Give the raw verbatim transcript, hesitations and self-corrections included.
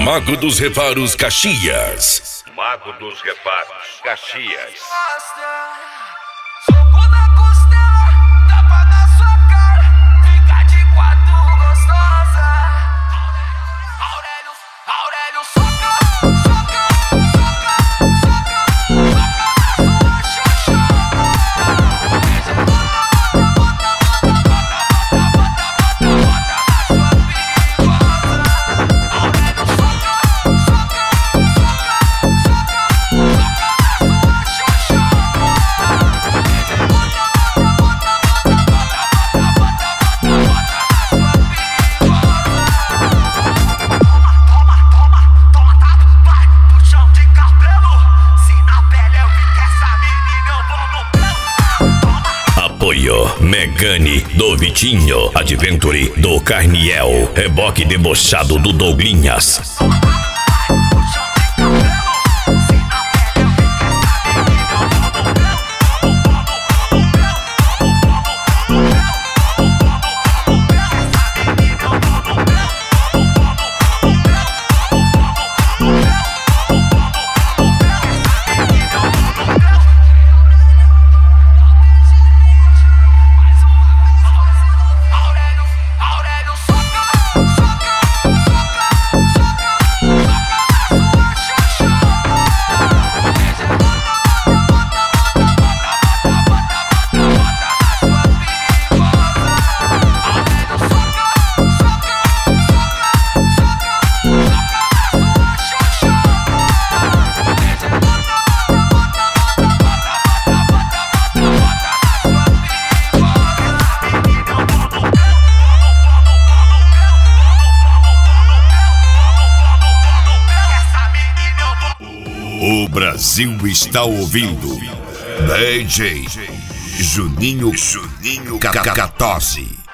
Mago dos Reparos, Caxias. Mago dos Reparos, Caxias. Soco na costela, tapa na sua cara, fica de quatro gostosa. Aurélio, Aurélio, soca, soca, soca, soca, soca Apoio Megane do Vitinho, Adventure do Carniel, reboque debochado do Douglinhas. O Brasil está ouvindo D J Juninho Juninho Cacatosi.